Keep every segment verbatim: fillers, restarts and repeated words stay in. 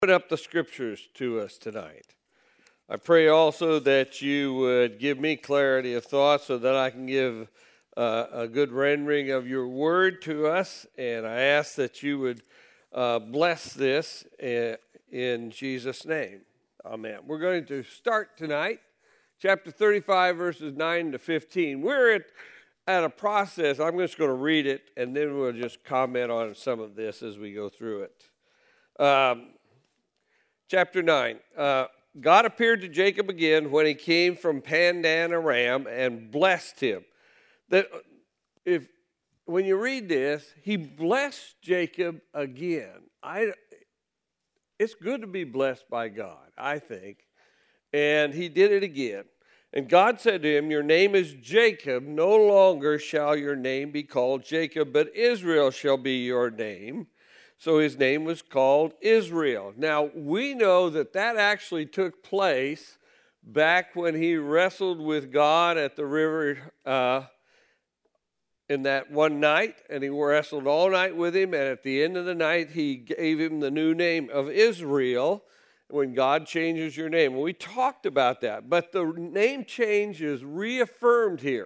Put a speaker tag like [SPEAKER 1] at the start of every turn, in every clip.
[SPEAKER 1] Open up the scriptures to us tonight. I pray also that you would give me clarity of thought so that I can give uh, a good rendering of your word to us. And I ask that you would uh, bless this in, in Jesus' name. Amen. We're going to start tonight, chapter thirty-five, verses nine to fifteen. We're at, at a process. I'm just going to read it, and then we'll just comment on some of this as we go through it. Um, Chapter nine, uh, God appeared to Jacob again when he came from Pandan Aram and blessed him. That if when you read this, he blessed Jacob again. I, it's good to be blessed by God, I think. And he did it again. And God said to him, "Your name is Jacob. No longer shall your name be called Jacob, but Israel shall be your name." So his name was called Israel. Now, we know that that actually took place back when he wrestled with God at the river uh, in that one night, and he wrestled all night with him, and at the end of the night, he gave him the new name of Israel, when God changes your name. We talked about that, but the name change is reaffirmed here.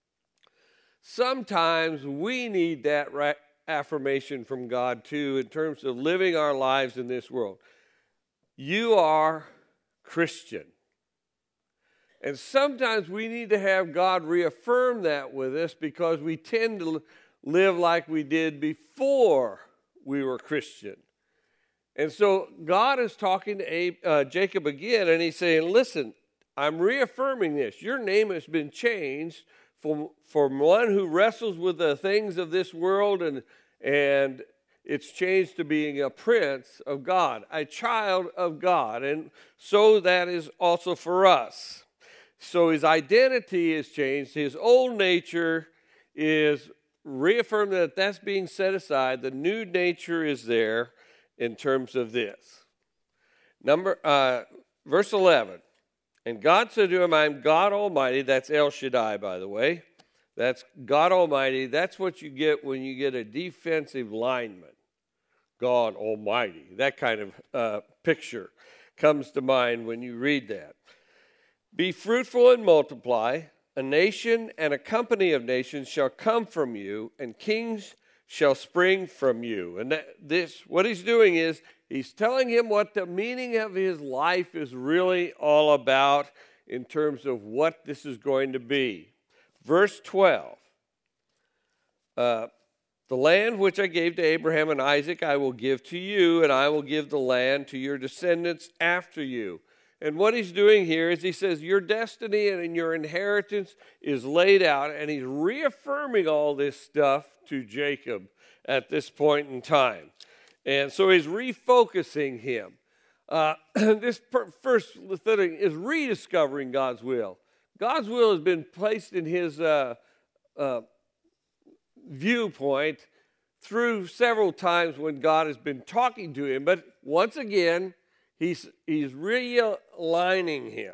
[SPEAKER 1] Sometimes we need that right affirmation from God too in terms of living our lives in this world. You are Christian. And sometimes we need to have God reaffirm that with us because we tend to live like we did before we were Christian. And so God is talking to uh, Jacob again, and he's saying, listen, I'm reaffirming this. Your name has been changed From, from one who wrestles with the things of this world, and, and it's changed to being a prince of God, a child of God. And so that is also for us. So his identity is changed. His old nature is reaffirmed that that's being set aside. The new nature is there in terms of this. Number uh, verse eleven. And God said to him, I am God Almighty. That's El Shaddai, by the way. That's God Almighty. That's what you get when you get a defensive lineman. God Almighty. That kind of uh, picture comes to mind when you read that. Be fruitful and multiply. A nation and a company of nations shall come from you, and kings shall spring from you. And that, this, what he's doing is, he's telling him what the meaning of his life is really all about in terms of what this is going to be. Verse twelve, uh, the land which I gave to Abraham and Isaac I will give to you, and I will give the land to your descendants after you. And what he's doing here is he says your destiny and your inheritance is laid out, and he's reaffirming all this stuff to Jacob at this point in time. And so he's refocusing him. Uh, this per- first thing is rediscovering God's will. God's will has been placed in his uh, uh, viewpoint through several times when God has been talking to him. But once again, he's, he's realigning him,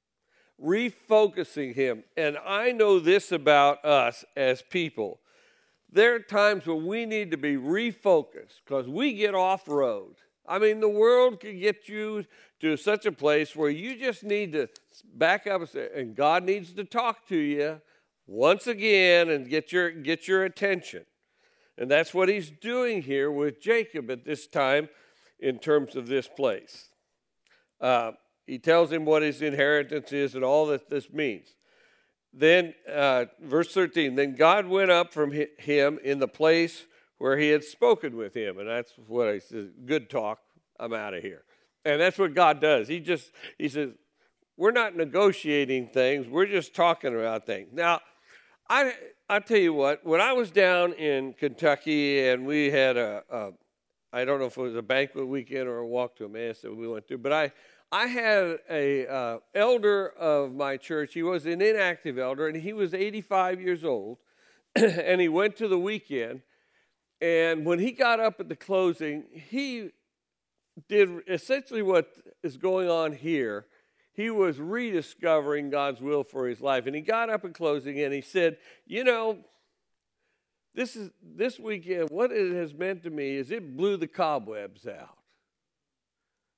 [SPEAKER 1] refocusing him. And I know this about us as people. There are times when we need to be refocused because we get off road. I mean, the world can get you to such a place where you just need to back up and say, and God needs to talk to you once again and get your, get your attention. And that's what he's doing here with Jacob at this time in terms of this place. Uh, he tells him what his inheritance is and all that this means. Then, uh, verse thirteen, then God went up from him in the place where he had spoken with him. And that's what I said, good talk, I'm out of here. And that's what God does. He just, he says, we're not negotiating things, we're just talking about things. Now, I I tell you what, when I was down in Kentucky and we had a, a I don't know if it was a banquet weekend or a walk to Emmaus that we went to, but I, I had a uh, elder of my church. He was an inactive elder, and he was eighty-five years old, and he went to the weekend, and when he got up at the closing, he did essentially what is going on here. He was rediscovering God's will for his life, and he got up at closing, and he said, you know, this is this weekend, what it has meant to me is it blew the cobwebs out.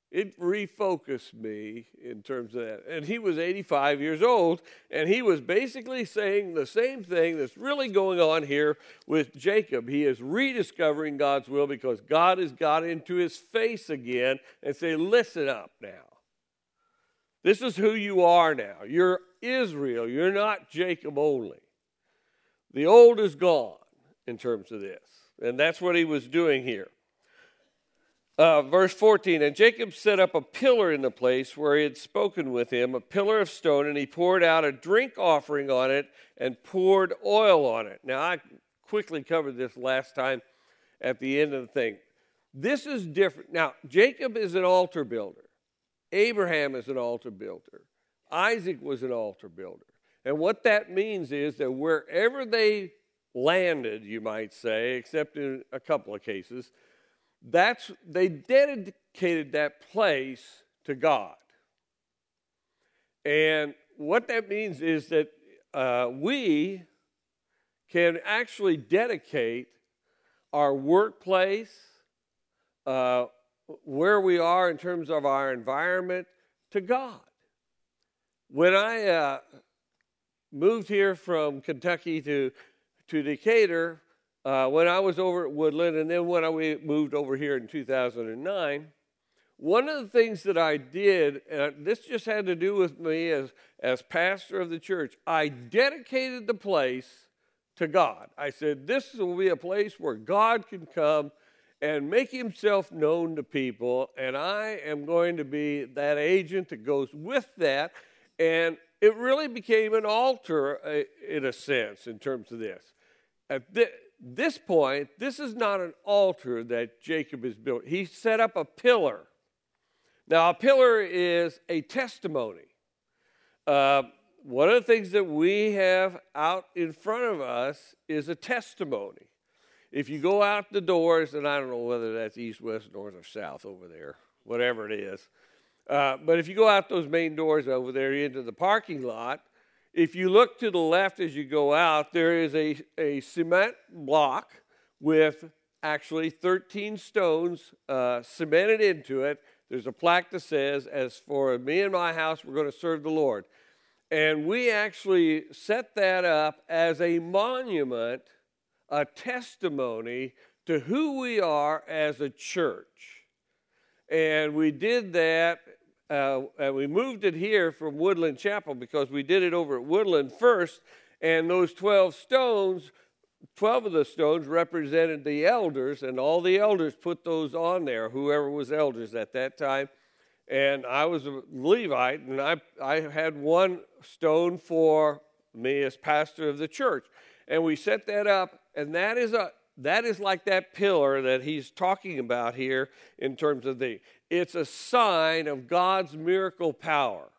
[SPEAKER 1] It refocused me in terms of that. And he was eighty-five years old, and he was basically saying the same thing that's really going on here with Jacob. He is rediscovering God's will because God has got into his face again and say, listen up now. This is who you are now. You're Israel. You're not Jacob only. The old is gone in terms of this. And that's what he was doing here. Uh, verse fourteen, and Jacob set up a pillar in the place where he had spoken with him, a pillar of stone, and he poured out a drink offering on it and poured oil on it. Now, I quickly covered this last time at the end of the thing. This is different. Now, Jacob is an altar builder. Abraham is an altar builder. Isaac was an altar builder. And what that means is that wherever they landed, you might say, except in a couple of cases, That's they dedicated that place to God. And what that means is that uh, we can actually dedicate our workplace, uh, where we are in terms of our environment, to God. When I uh, moved here from Kentucky to, to Decatur, Uh, when I was over at Woodland, and then when I moved over here in two thousand nine, one of the things that I did, and this just had to do with me as, as pastor of the church, I dedicated the place to God. I said, this will be a place where God can come and make himself known to people, and I am going to be that agent that goes with that. And it really became an altar uh, in a sense in terms of this. At this this point, this is not an altar that Jacob has built. He set up a pillar. Now, a pillar is a testimony. Uh, one of the things that we have out in front of us is a testimony. If you go out the doors, and I don't know whether that's east, west, north, or south over there, whatever it is, uh, but if you go out those main doors over there into the parking lot, if you look to the left as you go out, there is a, a cement block with actually thirteen stones uh, cemented into it. There's a plaque that says, as for me and my house, we're going to serve the Lord. And we actually set that up as a monument, a testimony to who we are as a church. And we did that. Uh, and we moved it here from Woodland Chapel because we did it over at Woodland first, and those twelve stones, twelve of the stones represented the elders, and all the elders put those on there, whoever was elders at that time. And I was a Levite, and I, I had one stone for me as pastor of the church. And we set that up, and that is a That is like that pillar that he's talking about here in terms of the, it's a sign of God's miracle power.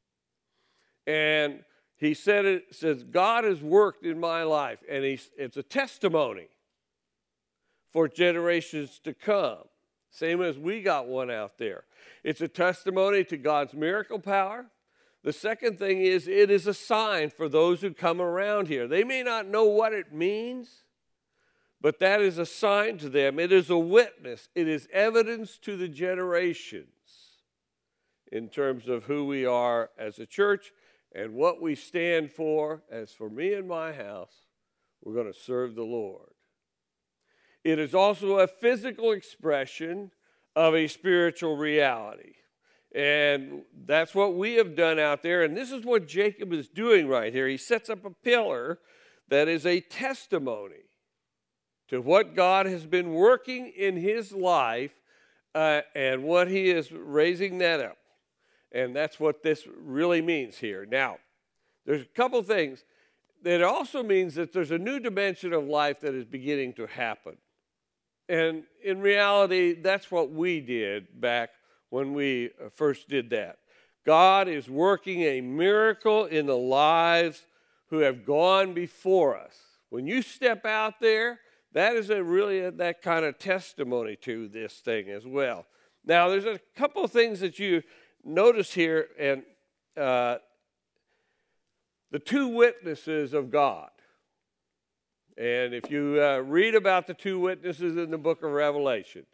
[SPEAKER 1] And he said it says, God has worked in my life, and he's, it's a testimony for generations to come. Same as we got one out there. It's a testimony to God's miracle power. The second thing is it is a sign for those who come around here. They may not know what it means, but that is a sign to them. It is a witness. It is evidence to the generations in terms of who we are as a church and what we stand for. As for me and my house, we're going to serve the Lord. It is also a physical expression of a spiritual reality. And that's what we have done out there. And this is what Jacob is doing right here. He sets up a pillar that is a testimony to what God has been working in his life uh, and what he is raising that up. And that's what this really means here. Now, there's a couple things. It also means that there's a new dimension of life that is beginning to happen. And in reality, that's what we did back when we first did that. God is working a miracle in the lives who have gone before us. When you step out there, that is a really a, that kind of testimony to this thing as well. Now, there's a couple of things that you notice here, and uh, the two witnesses of God. And if you uh, read about the two witnesses in the book of Revelation,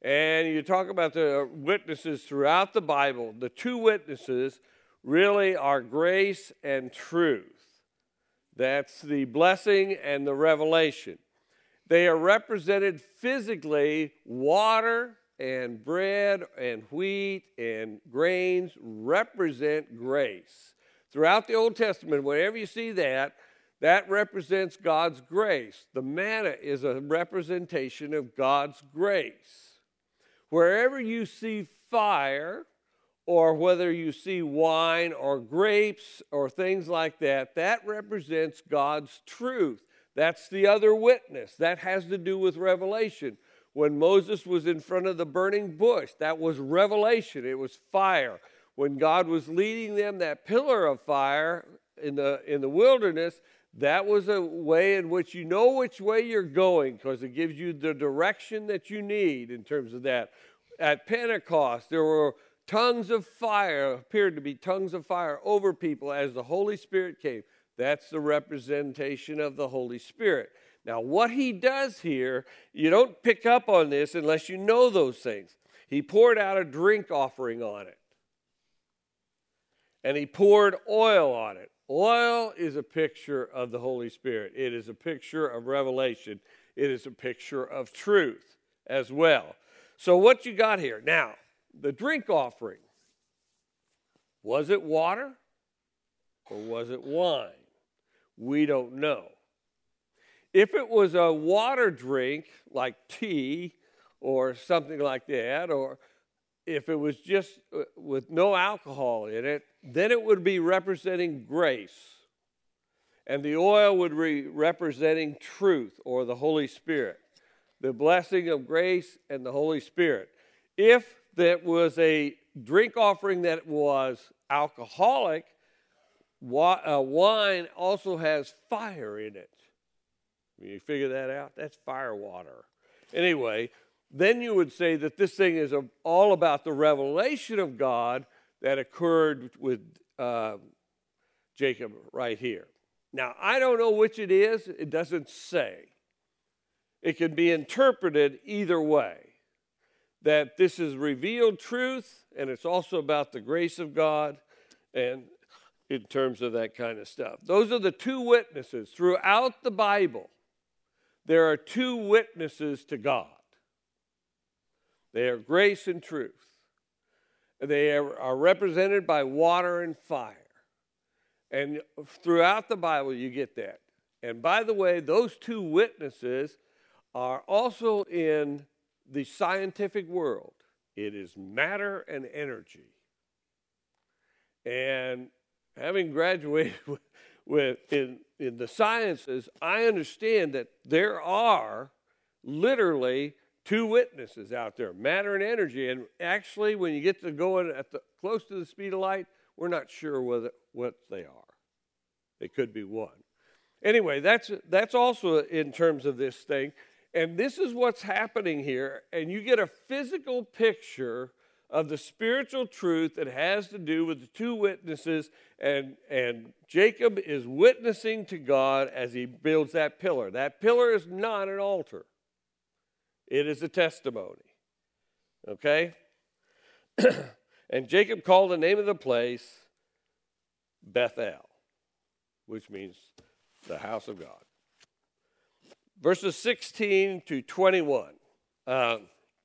[SPEAKER 1] And you talk about the witnesses throughout the Bible. The two witnesses really are grace and truth. That's the blessing and the revelation. They are represented physically. Water and bread and wheat and grains represent grace. Throughout the Old Testament, whenever you see that, that represents God's grace. The manna is a representation of God's grace. Wherever you see fire, or whether you see wine or grapes or things like that, that represents God's truth. That's the other witness. That has to do with revelation. When Moses was in front of the burning bush, that was revelation. It was fire. When God was leading them, that pillar of fire in the, in the wilderness, that was a way in which you know which way you're going, because it gives you the direction that you need in terms of that. At Pentecost, there were tongues of fire, appeared to be tongues of fire over people as the Holy Spirit came. That's the representation of the Holy Spirit. Now, what he does here, you don't pick up on this unless you know those things. He poured out a drink offering on it. And he poured oil on it. Oil is a picture of the Holy Spirit. It is a picture of revelation. It is a picture of truth as well. So what you got here? Now, the drink offering. Was it water or was it wine? We don't know. If it was a water drink like tea or something like that, or if it was just with no alcohol in it, then it would be representing grace. And the oil would be representing truth or the Holy Spirit, the blessing of grace and the Holy Spirit. If that was a drink offering that was alcoholic, wine also has fire in it. You figure that out? That's fire water. Anyway, then you would say that this thing is all about the revelation of God that occurred with uh, Jacob right here. Now, I don't know which it is. It doesn't say. It can be interpreted either way, that this is revealed truth, and it's also about the grace of God, and in terms of that kind of stuff. Those are the two witnesses. Throughout the Bible, there are two witnesses to God. They are grace and truth. They are represented by water and fire. And throughout the Bible, you get that. And by the way, those two witnesses are also in the scientific world. It is matter and energy. And having graduated with, with in, in the sciences, I understand that there are literally two witnesses out there, matter and energy. And actually, when you get to going at the close to the speed of light, we're not sure whether, what they are. They could be one. Anyway, that's that's also in terms of this thing. And this is what's happening here. And you get a physical picture of the spiritual truth that has to do with the two witnesses. And, and Jacob is witnessing to God as he builds that pillar. That pillar is not an altar. It is a testimony. Okay? And Jacob called the name of the place Bethel, which means the house of God. Verses sixteen to twenty-one. Uh,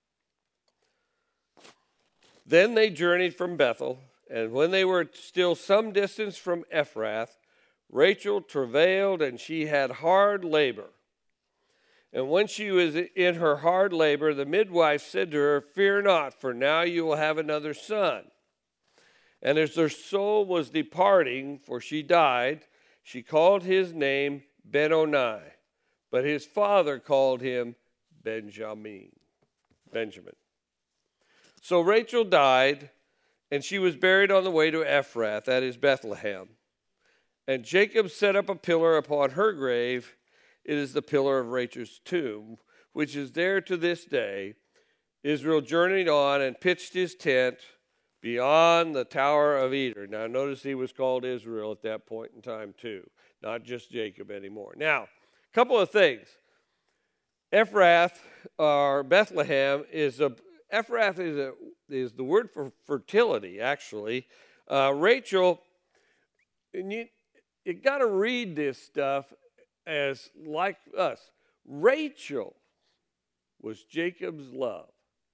[SPEAKER 1] then they journeyed from Bethel, and when they were still some distance from Ephrath, Rachel travailed, and she had hard labor. And when she was in her hard labor, the midwife said to her, "Fear not, for now you will have another son." And as her soul was departing, for she died, she called his name Ben-Oni, but his father called him Benjamin. Benjamin. So Rachel died, and she was buried on the way to Ephrath, that is Bethlehem. And Jacob set up a pillar upon her grave. It is the pillar of Rachel's tomb, which is there to this day. Israel journeyed on and pitched his tent beyond the Tower of Eder. Now, notice he was called Israel at that point in time, too, not just Jacob anymore. Now, a couple of things. Ephrath, or Bethlehem, is a, Ephrath is, a, is the word for fertility, actually. Uh, Rachel, and you, you got to read this stuff as like us. Rachel was Jacob's love.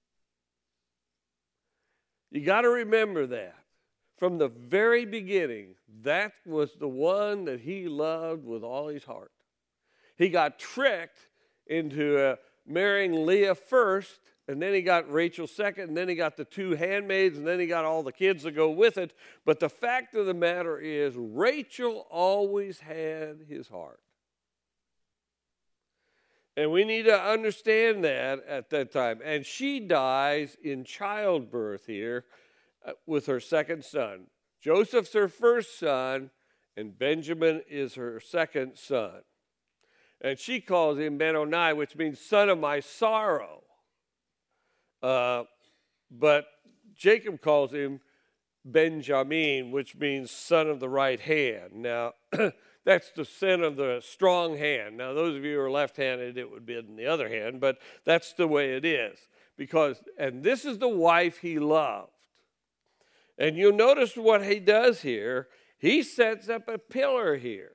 [SPEAKER 1] You got to remember that. From the very beginning, that was the one that he loved with all his heart. He got tricked into uh, marrying Leah first, and then he got Rachel second, and then he got the two handmaids, and then he got all the kids to go with it. But the fact of the matter is, Rachel always had his heart. And we need to understand that at that time. And she dies in childbirth here uh, with her second son. Joseph's her first son, and Benjamin is her second son. And she calls him Benoni, which means son of my sorrow. Uh, but Jacob calls him Benjamin, which means son of the right hand. Now, that's the sin of the strong hand. Now, those of you who are left-handed, it would be in the other hand, but that's the way it is. Because, and this is the wife he loved. And you'll notice what he does here. He sets up a pillar here.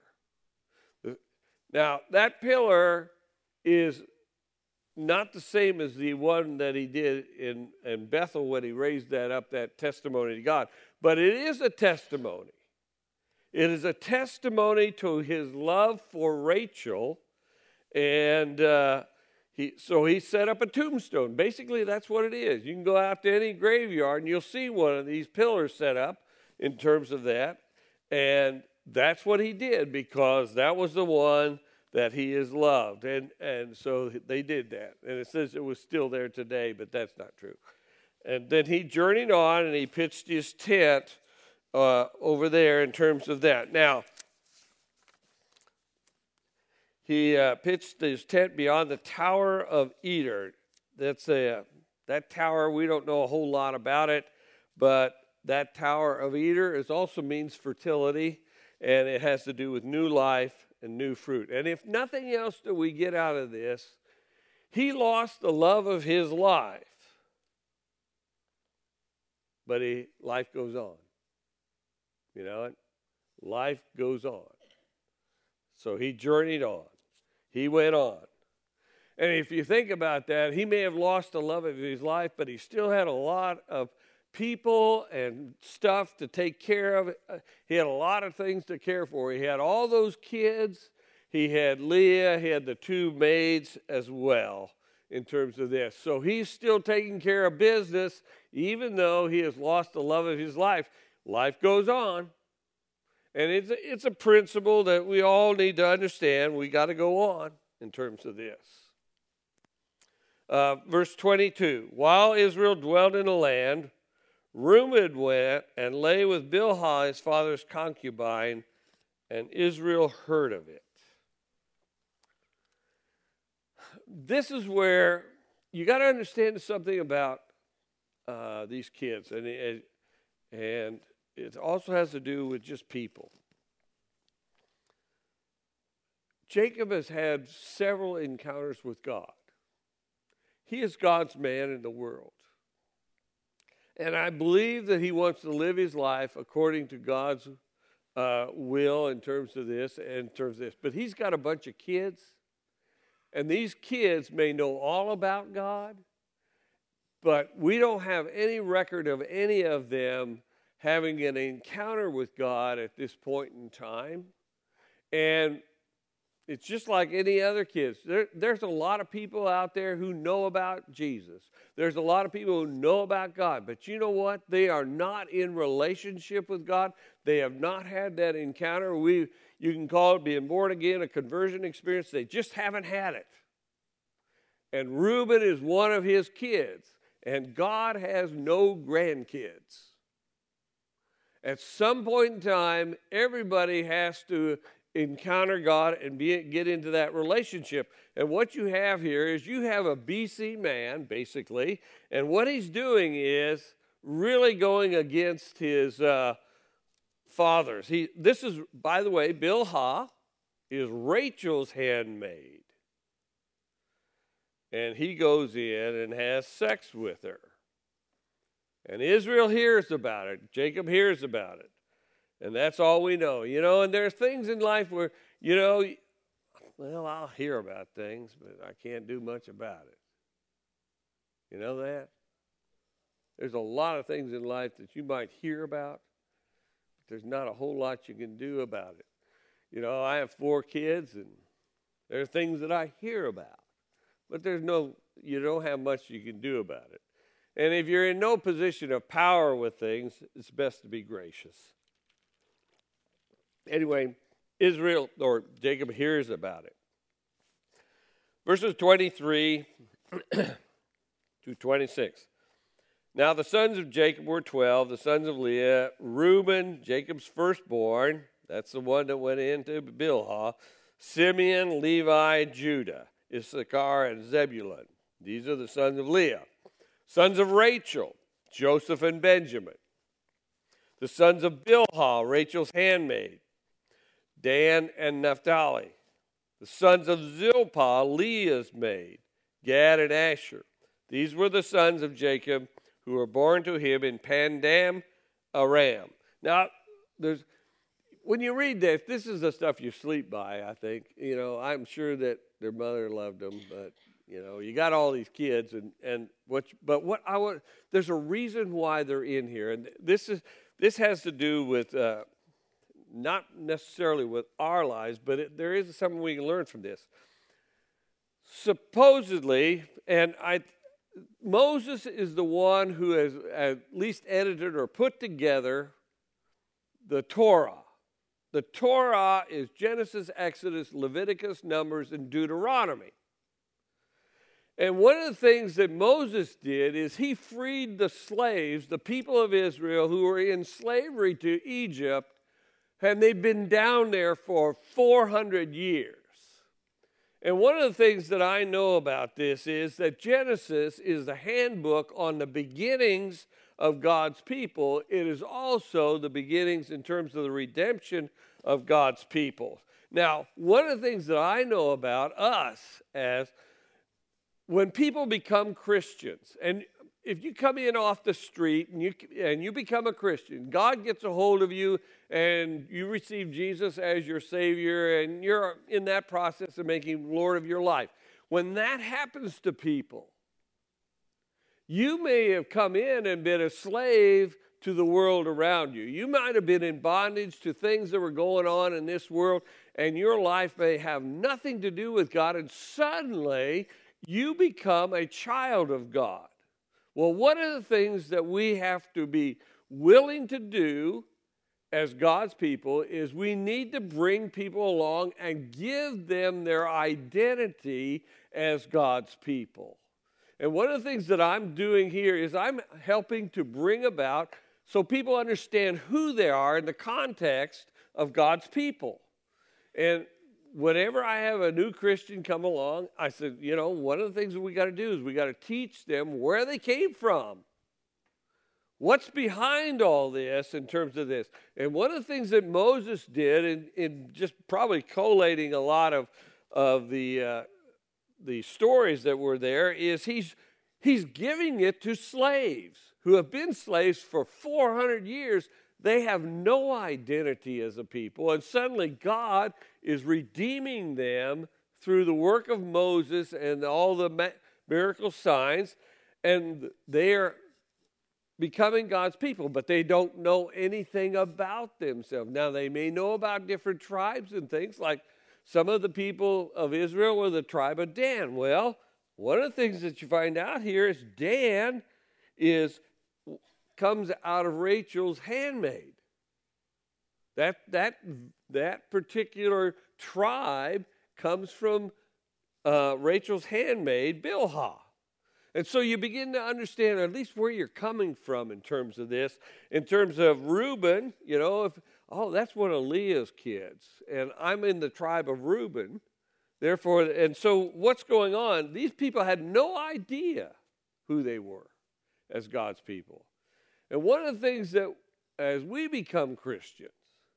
[SPEAKER 1] Now, that pillar is not the same as the one that he did in, in Bethel when he raised that up, that testimony to God. But it is a testimony. It is a testimony to his love for Rachel. And uh, he, so he set up a tombstone. Basically, that's what it is. You can go out to any graveyard and you'll see one of these pillars set up in terms of that. And that's what he did, because that was the one that he has loved. And, and so they did that. And it says it was still there today, but that's not true. And then he journeyed on and he pitched his tent uh, over there in terms of that. Now, he uh, pitched his tent beyond the Tower of Eder. That's a, that tower, we don't know a whole lot about it, but that Tower of Eder is also means fertility. And it has to do with new life and new fruit. And if nothing else that we get out of this, he lost the love of his life. But he, life goes on. You know, life goes on. So he journeyed on. He went on. And if you think about that, he may have lost the love of his life, but he still had a lot of people and stuff to take care of. He had a lot of things to care for. He had all those kids. He had Leah. He had the two maids as well in terms of this. So he's still taking care of business, even though he has lost the love of his life. Life goes on. And it's a, it's a principle that we all need to understand. We got to go on in terms of this. Uh, verse twenty-two, while Israel dwelt in the land, Reuben went and lay with Bilhah, his father's concubine, and Israel heard of it. This is where you got to understand something about uh, these kids, and it, and it also has to do with just people. Jacob has had several encounters with God. He is God's man in the world. And I believe that he wants to live his life according to God's uh, will in terms of this and in terms of this. But he's got a bunch of kids, and these kids may know all about God, but we don't have any record of any of them having an encounter with God at this point in time. And it's just like any other kids. There, there's a lot of people out there who know about Jesus. There's a lot of people who know about God. But you know what? They are not in relationship with God. They have not had that encounter. We, you can call it being born again, a conversion experience. They just haven't had it. And Reuben is one of his kids. And God has no grandkids. At some point in time, everybody has to encounter God and be, get into that relationship. And what you have here is you have a B C man, basically, and what he's doing is really going against his uh, fathers. He, this is, by the way, Bilhah is Rachel's handmaid. And he goes in and has sex with her. And Israel hears about it. Jacob hears about it. And that's all we know. You know, and there's things in life where, you know, well, I'll hear about things, but I can't do much about it. You know that? There's a lot of things in life that you might hear about, but there's not a whole lot you can do about it. You know, I have four kids, and there are things that I hear about, but there's no, you don't have much you can do about it. And if you're in no position of power with things, it's best to be gracious. Anyway, Israel, or Jacob, hears about it. Verses twenty-three to twenty-six. Now the sons of Jacob were twelve, the sons of Leah, Reuben, Jacob's firstborn, that's the one that went into Bilhah, Simeon, Levi, Judah, Issachar, and Zebulun. These are the sons of Leah. Sons of Rachel, Joseph and Benjamin. The sons of Bilhah, Rachel's handmaid, Dan and Naphtali. The sons of Zilpah, Leah's maid, Gad and Asher. These were the sons of Jacob who were born to him in Pandam Aram. Now, there's when you read this, this is the stuff you sleep by, I think. You know, I'm sure that their mother loved them, but, you know, you got all these kids, and, and what, but what I want, there's a reason why they're in here, and this is, this has to do with, uh, not necessarily with our lives, but it, there is something we can learn from this. Supposedly, and I, Moses is the one who has at least edited or put together the Torah. The Torah is Genesis, Exodus, Leviticus, Numbers, and Deuteronomy. And one of the things that Moses did is he freed the slaves, the people of Israel who were in slavery to Egypt, and they'd been down there for four hundred years. And one of the things that I know about this is that Genesis is the handbook on the beginnings of God's people. It is also the beginnings in terms of the redemption of God's people. Now, one of the things that I know about us as when people become Christians, and if you come in off the street and you and you become a Christian, God gets a hold of you and you receive Jesus as your Savior, and you're in that process of making him Lord of your life. When that happens to people, you may have come in and been a slave to the world around you. You might have been in bondage to things that were going on in this world, and your life may have nothing to do with God, and suddenly you become a child of God. Well, one of the things that we have to be willing to do as God's people is we need to bring people along and give them their identity as God's people. And one of the things that I'm doing here is I'm helping to bring about so people understand who they are in the context of God's people. And whenever I have a new Christian come along, I said, you know, one of the things that we got to do is we got to teach them where they came from. What's behind all this in terms of this? And one of the things that Moses did in, in just probably collating a lot of, of the, uh, the stories that were there is he's, he's giving it to slaves who have been slaves for four hundred years. They have no identity as a people, and suddenly God is redeeming them through the work of Moses and all the miracle signs, and they are becoming God's people, but they don't know anything about themselves. Now, they may know about different tribes and things, like some of the people of Israel were the tribe of Dan. Well, one of the things that you find out here is Dan is comes out of Rachel's handmaid. That, that, that particular tribe comes from uh, Rachel's handmaid, Bilhah. And so you begin to understand at least where you're coming from in terms of this. In terms of Reuben, you know, if, oh, that's one of Leah's kids, and I'm in the tribe of Reuben. Therefore, and so what's going on? These people had no idea who they were as God's people. And one of the things that, as we become Christians,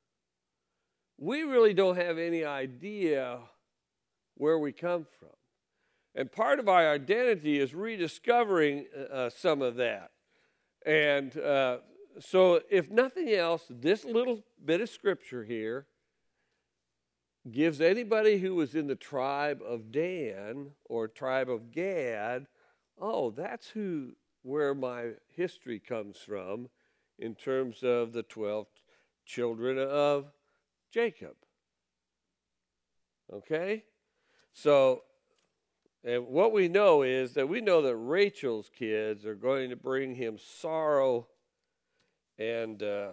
[SPEAKER 1] we really don't have any idea where we come from. And part of our identity is rediscovering uh, some of that. And uh, so if nothing else, this little bit of scripture here gives anybody who was in the tribe of Dan or tribe of Gad, oh, that's who where my history comes from in terms of the twelve children of Jacob. Okay? So, and what we know is that we know that Rachel's kids are going to bring him sorrow and uh,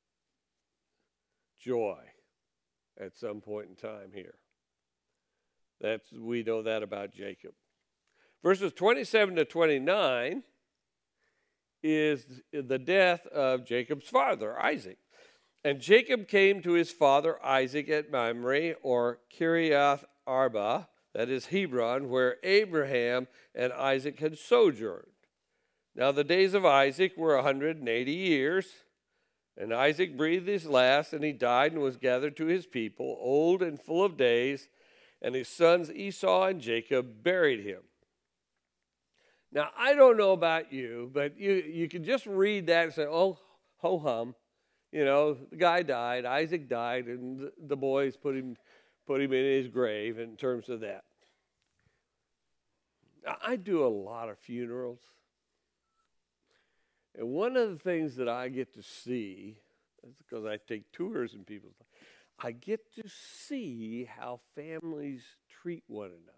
[SPEAKER 1] joy at some point in time here. That's, we know that about Jacob. Verses twenty-seven to twenty-nine is the death of Jacob's father, Isaac. And Jacob came to his father Isaac at Mamre, or Kiriath Arba, that is Hebron, where Abraham and Isaac had sojourned. Now the days of Isaac were a hundred and eighty years, and Isaac breathed his last, and he died and was gathered to his people, old and full of days, and his sons Esau and Jacob buried him. Now, I don't know about you, but you, you can just read that and say, oh, ho-hum. You know, the guy died, Isaac died, and the, the boys put him, put him in his grave in terms of that. Now, I do a lot of funerals. And one of the things that I get to see, that's because I take tours in people's lives, I get to see how families treat one another.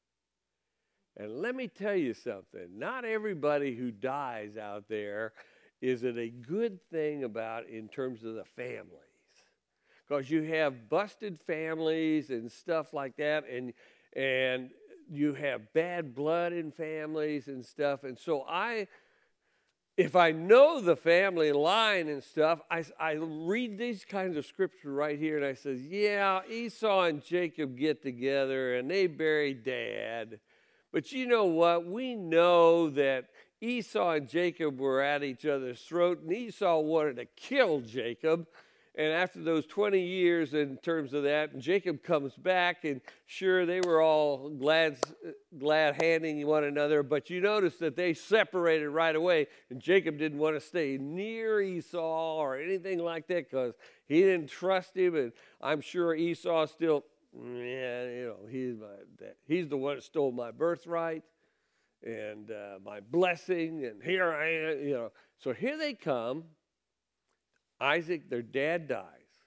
[SPEAKER 1] And let me tell you something, not everybody who dies out there is it a good thing about in terms of the families. Because you have busted families and stuff like that, and and you have bad blood in families and stuff. And so I, if I know the family line and stuff, I, I read these kinds of scripture right here, and I says, yeah, Esau and Jacob get together, and they bury Dad. But you know what? We know that Esau and Jacob were at each other's throat, and Esau wanted to kill Jacob. And after those twenty years in terms of that, and Jacob comes back, and sure, they were all glad, glad handing one another, but you notice that they separated right away, and Jacob didn't want to stay near Esau or anything like that because he didn't trust him, and I'm sure Esau still... Yeah, you know, he's my, he's the one that stole my birthright and uh, my blessing, and here I am, you know. So here they come. Isaac, their dad dies.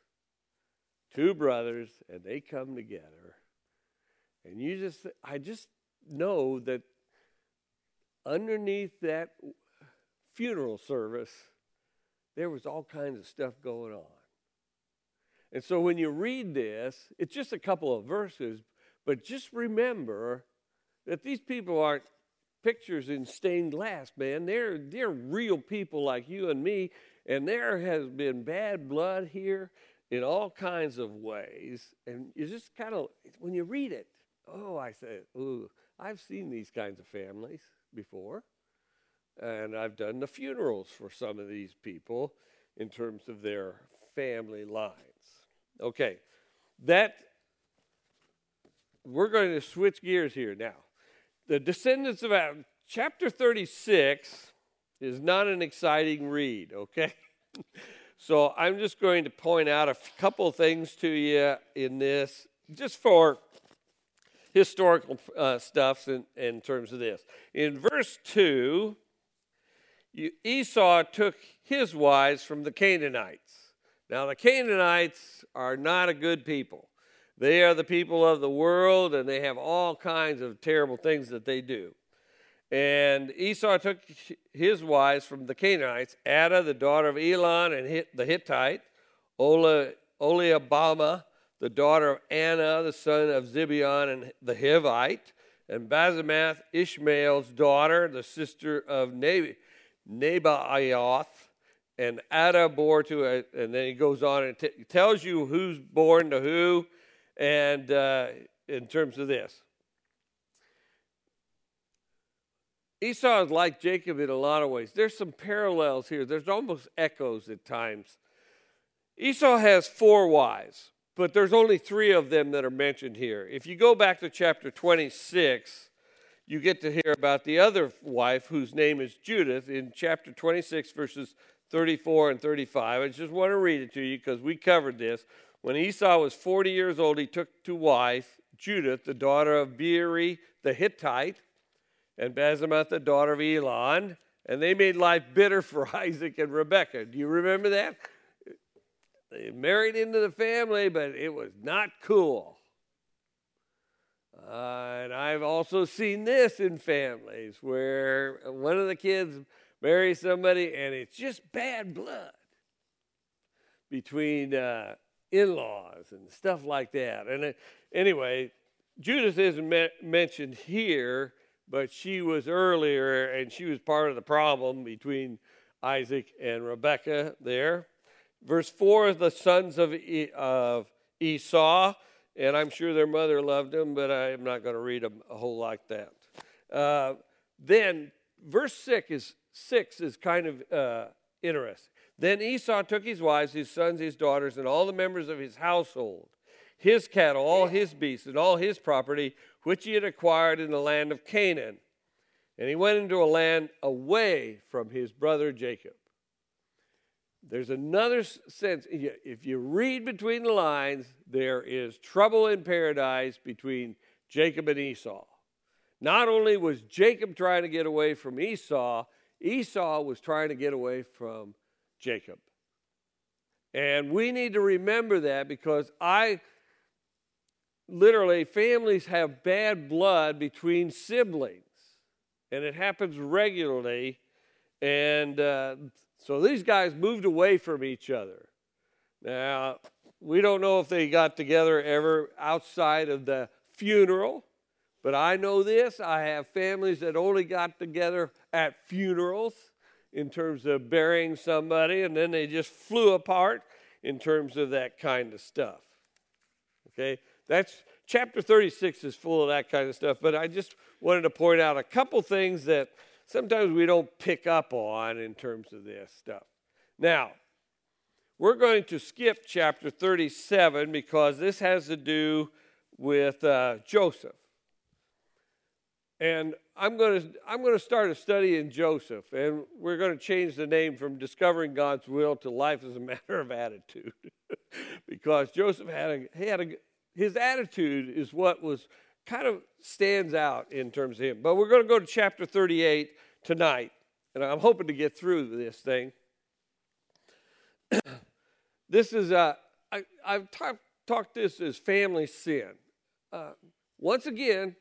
[SPEAKER 1] Two brothers, and they come together. And you just, I just know that underneath that funeral service, there was all kinds of stuff going on. And so when you read this, it's just a couple of verses, but just remember that these people aren't pictures in stained glass, man. They're, they're real people like you and me, and there has been bad blood here in all kinds of ways. And you just kind of, when you read it, oh, I say, ooh, I've seen these kinds of families before, and I've done the funerals for some of these people in terms of their family lines. Okay, that, we're going to switch gears here now. The descendants of Adam, chapter thirty-six is not an exciting read, okay? So I'm just going to point out a couple of things to you in this, just for historical uh, stuff in, in terms of this. In verse two, you, Esau took his wives from the Canaanites. Now, the Canaanites are not a good people. They are the people of the world, and they have all kinds of terrible things that they do. And Esau took his wives from the Canaanites, Adah, the daughter of Elon and the Hittite, Oliabama, the daughter of Anna, the son of Zibeon and the Hivite, and Basemath, Ishmael's daughter, the sister of Nebaioth. And Adah bore to a, and then he goes on and t- tells you who's born to who, and uh, in terms of this. Esau is like Jacob in a lot of ways. There's some parallels here. There's almost echoes at times. Esau has four wives, but there's only three of them that are mentioned here. If you go back to chapter twenty-six, you get to hear about the other wife whose name is Judith in chapter twenty-six, verses thirty-four and thirty-five. I just want to read it to you because we covered this. When Esau was forty years old, he took to wife Judith, the daughter of Beeri the Hittite, and Basemath, the daughter of Elon, and they made life bitter for Isaac and Rebekah. Do you remember that? They married into the family, but it was not cool. Uh, and I've also seen this in families where one of the kids marries somebody and it's just bad blood between uh, in-laws and stuff like that. And uh, anyway, Judith isn't me- mentioned here, but she was earlier, and she was part of the problem between Isaac and Rebekah there. Verse four, the sons of, e- of Esau, and I'm sure their mother loved them, but I'm not going to read them a whole like that. Uh, then verse six is, six is kind of uh, interesting. Then Esau took his wives, his sons, his daughters, and all the members of his household, his cattle, all his beasts, and all his property, which he had acquired in the land of Canaan. And he went into a land away from his brother Jacob. There's another sense. If you read between the lines, there is trouble in paradise between Jacob and Esau. Not only was Jacob trying to get away from Esau, Esau was trying to get away from Jacob. And we need to remember that, because I literally, families have bad blood between siblings, and it happens regularly. And uh, so these guys moved away from each other. Now, we don't know if they got together ever outside of the funeral, but I know this. I have families that only got together at funerals in terms of burying somebody, and then they just flew apart in terms of that kind of stuff. Okay? That's chapter thirty-six is full of that kind of stuff, but I just wanted to point out a couple things that sometimes we don't pick up on in terms of this stuff. Now, we're going to skip chapter thirty-seven because this has to do with uh, Joseph. And I'm going to I'm going to start a study in Joseph, and we're going to change the name from Discovering God's Will to Life as a Matter of Attitude, because Joseph had a he had a his attitude is what was kind of stands out in terms of him. But we're going to go to chapter thirty-eight tonight, and I'm hoping to get through this thing. This is uh, I, I've talk, talked this as family sin. Uh, once again,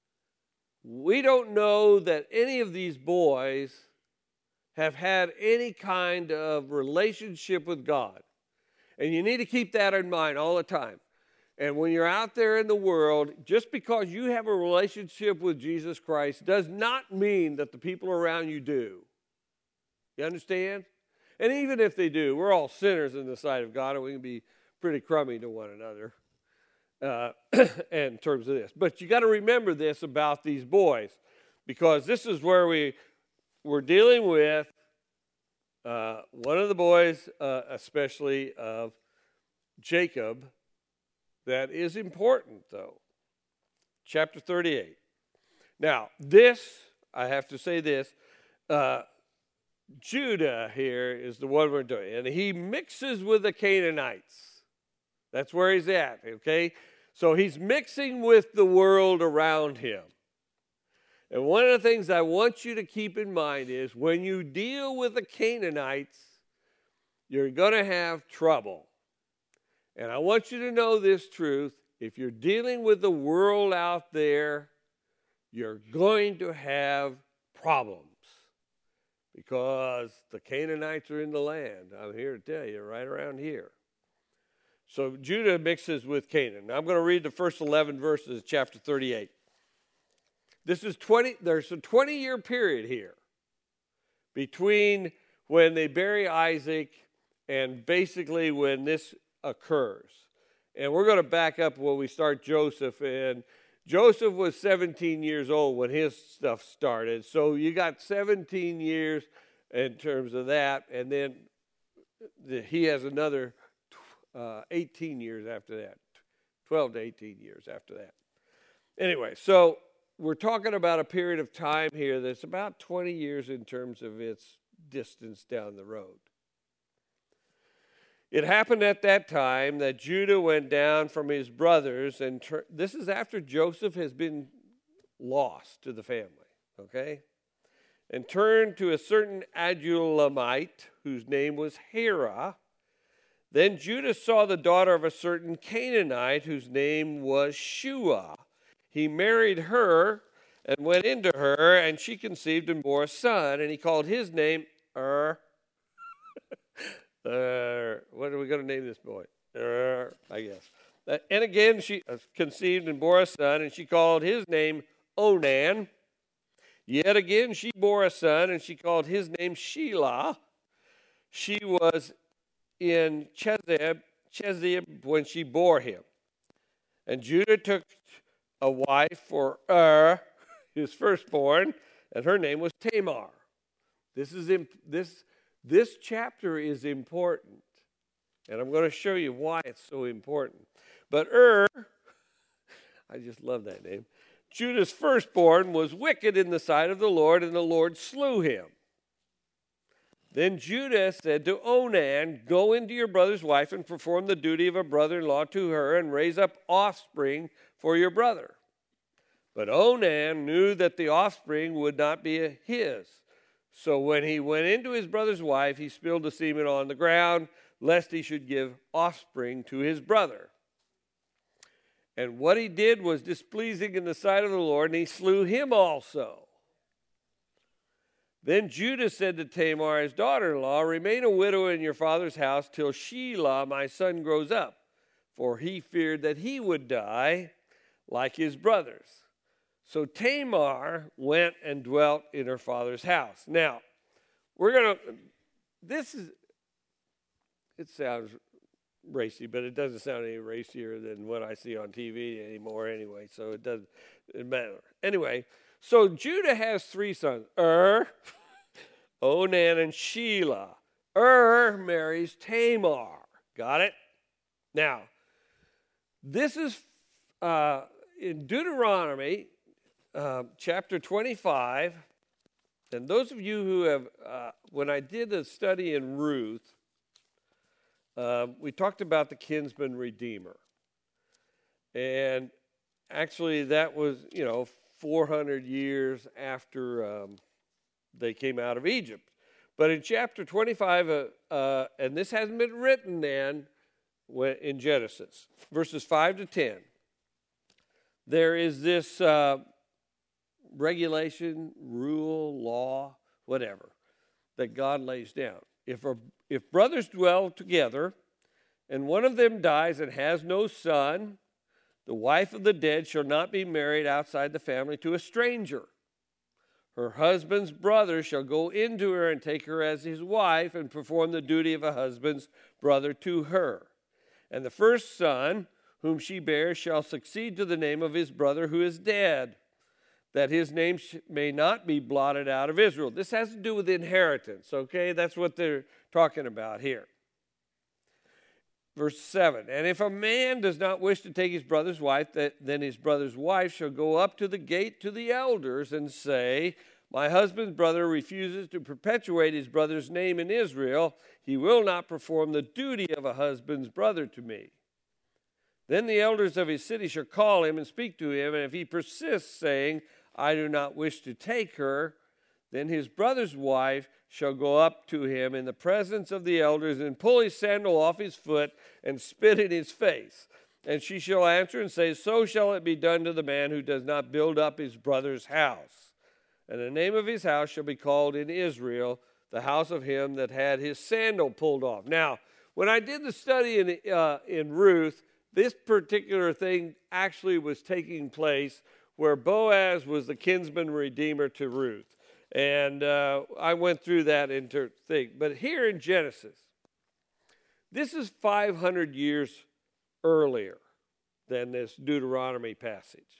[SPEAKER 1] we don't know that any of these boys have had any kind of relationship with God. And you need to keep that in mind all the time. And when you're out there in the world, just because you have a relationship with Jesus Christ does not mean that the people around you do. You understand? And even if they do, we're all sinners in the sight of God, and we can be pretty crummy to one another uh, in terms of this. But you got to remember this about these boys, because this is where we, we're dealing with uh, one of the boys, uh, especially of Jacob, that is important, though. Chapter thirty-eight. Now, this, I have to say this, uh, Judah here is the one we're doing, and he mixes with the Canaanites. That's where he's at, okay? So he's mixing with the world around him. And one of the things I want you to keep in mind is when you deal with the Canaanites, you're going to have trouble. And I want you to know this truth. If you're dealing with the world out there, you're going to have problems, because the Canaanites are in the land. I'm here to tell you, right around here. So Judah mixes with Canaan. Now I'm going to read the first eleven verses of chapter thirty-eight. This is twenty, there's a twenty-year period here between when they bury Isaac and basically when this occurs. And we're going to back up when we start Joseph. And Joseph was seventeen years old when his stuff started. So you got seventeen years in terms of that. And then the, he has another uh, eighteen years after that. twelve to eighteen years after that. Anyway, so we're talking about a period of time here that's about twenty years in terms of its distance down the road. It happened at that time that Judah went down from his brothers, and tur- this is after Joseph has been lost to the family, okay? And turned to a certain Adullamite, whose name was Hera. Then Judah saw the daughter of a certain Canaanite, whose name was Shua. He married her and went into her, and she conceived and bore a son, and he called his name Er. uh, what are we going to name this boy? Er, I guess. Uh, and again, she conceived and bore a son, and she called his name Onan. Yet again, she bore a son, and she called his name Shelah. She was in Chezib, Chezib when she bore him. And Judah took a wife for Er, his firstborn, and her name was Tamar. This is imp- this this chapter is important, and I'm going to show you why it's so important. But Er, I just love that name. Judah's firstborn was wicked in the sight of the Lord, and the Lord slew him. Then Judah said to Onan, "Go into your brother's wife and perform the duty of a brother-in-law to her, and raise up offspring for your brother." But Onan knew that the offspring would not be his. So when he went into his brother's wife, he spilled the semen on the ground, lest he should give offspring to his brother. And what he did was displeasing in the sight of the Lord, and he slew him also. Then Judah said to Tamar, his daughter-in-law, "Remain a widow in your father's house till Shelah, my son, grows up," for he feared that he would die like his brothers. So Tamar went and dwelt in her father's house. Now, we're going to, this is, it sounds racy, but it doesn't sound any racier than what I see on T V anymore anyway, so it doesn't it matter. Anyway, so Judah has three sons, Er, Onan, and Shelah. Er marries Tamar. Got it? Now, this is uh, in Deuteronomy uh, chapter twenty-five, and those of you who have, uh, when I did a study in Ruth, Uh, we talked about the kinsman redeemer. And actually that was, you know, four hundred years after um, they came out of Egypt. But in chapter twenty-five, uh, uh, and this hasn't been written then in Genesis, verses five to ten, there is this uh, regulation, rule, law, whatever, that God lays down. If a, if brothers dwell together, and one of them dies and has no son, the wife of the dead shall not be married outside the family to a stranger. Her husband's brother shall go into her and take her as his wife and perform the duty of a husband's brother to her. And the first son whom she bears shall succeed to the name of his brother who is dead, that his name may not be blotted out of Israel. This has to do with inheritance, okay? That's what they're talking about here. Verse seven, and if a man does not wish to take his brother's wife, that, then his brother's wife shall go up to the gate to the elders and say, "My husband's brother refuses to perpetuate his brother's name in Israel. He will not perform the duty of a husband's brother to me." Then the elders of his city shall call him and speak to him, and if he persists, saying, "I do not wish to take her," then his brother's wife shall go up to him in the presence of the elders and pull his sandal off his foot and spit in his face. And she shall answer and say, "So shall it be done to the man who does not build up his brother's house. And the name of his house shall be called in Israel, the house of him that had his sandal pulled off." Now, when I did the study in, uh, in Ruth, this particular thing actually was taking place where Boaz was the kinsman redeemer to Ruth. And uh, I went through that into thing. But here in Genesis, this is five hundred years earlier than this Deuteronomy passage.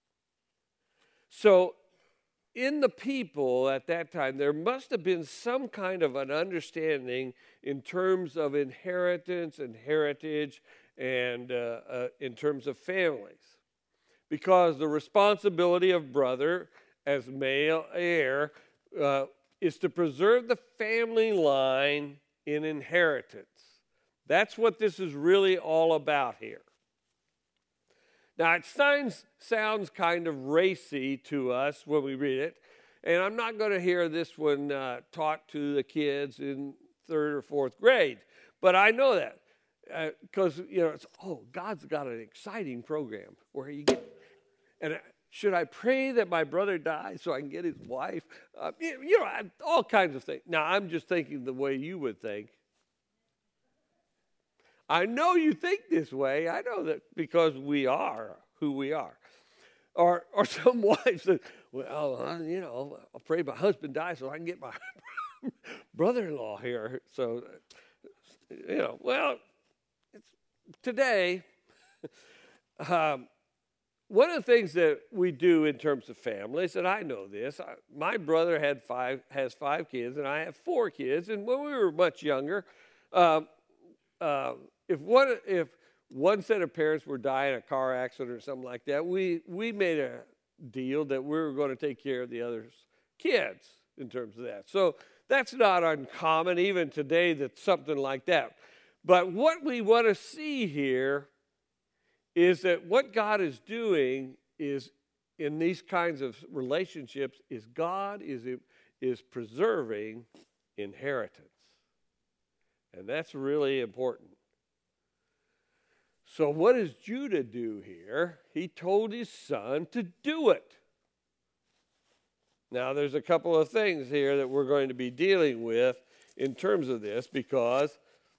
[SPEAKER 1] So in the people at that time, there must have been some kind of an understanding in terms of inheritance and heritage and uh, uh, in terms of families. because the responsibility of brother as male heir uh, is to preserve the family line in inheritance. That's what this is really all about here. Now, it sounds, sounds kind of racy to us when we read it, and I'm not going to hear this one uh, taught to the kids in third or fourth grade, but I know that because, uh, you know, it's, oh, God's got an exciting program where you get, and should I pray that my brother dies so I can get his wife? Uh, you, you know, all kinds of things. Now, I'm just thinking the way you would think. I know you think this way. I know that because we are who we are. Or or some wives say, well, uh, you know, I'll pray my husband dies so I can get my brother-in-law here. So, you know, well, it's, today, um, one of the things that we do in terms of families, and I know this, I, my brother had five has five kids, and I have four kids. And when we were much younger, um, uh, if one if one set of parents were dying in a car accident or something like that, we we made a deal that we were going to take care of the other's kids in terms of that. So that's not uncommon even today. That's something like that. But what we want to see here is that what God is doing is in these kinds of relationships is God is is preserving inheritance. And that's really important. So what does Judah do here? He told his son to do it. Now there's a couple of things here that we're going to be dealing with in terms of this, because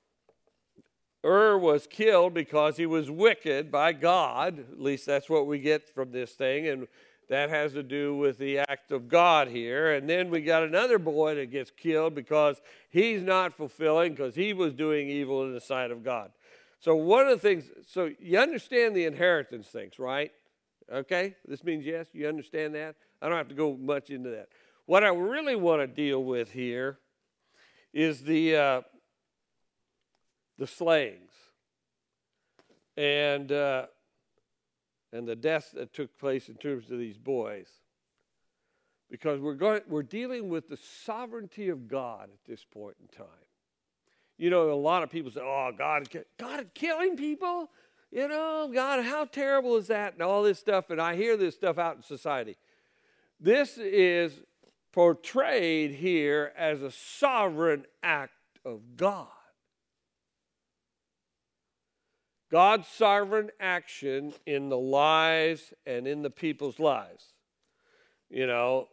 [SPEAKER 1] Ur was killed because he was wicked by God. At least that's what we get from this thing, and that has to do with the act of God here. And then we got another boy that gets killed because he's not fulfilling, because he was doing evil in the sight of God. So one of the things, so you understand the inheritance things, right? Okay? This means yes, you understand that? I don't have to go much into that. What I really want to deal with here is the uh, the slayings and uh, and the deaths that took place in terms of these boys, because we're going we're dealing with the sovereignty of God at this point in time. You know, a lot of people say, "Oh, God, God killing people." You know, God, how terrible is that? And all this stuff, and I hear this stuff out in society. This is portrayed here as a sovereign act of God. God's sovereign action in the lives and in the people's lives. You know,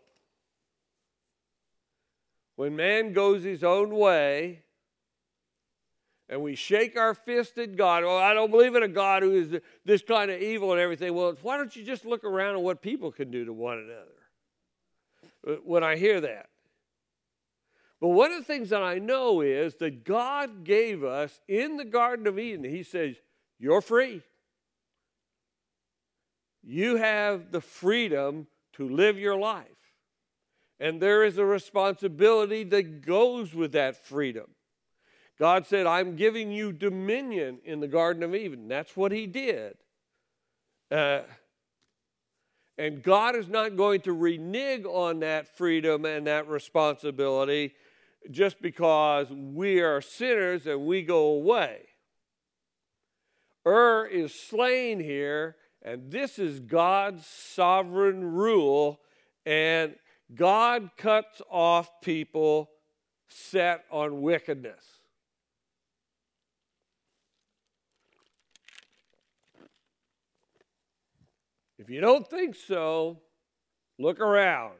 [SPEAKER 1] when man goes his own way and we shake our fist at God, well, I don't believe in a God who is this kind of evil and everything. Well, why don't you just look around at what people can do to one another? When I hear that. But one of the things that I know is that God gave us in the Garden of Eden, he says, you're free. You have the freedom to live your life. And there is a responsibility that goes with that freedom. God said, I'm giving you dominion in the Garden of Eden. That's what he did. Uh, and God is not going to renege on that freedom and that responsibility just because we are sinners and we go away. Ur is slain here, and this is God's sovereign rule, and God cuts off people set on wickedness. If you don't think so, look around.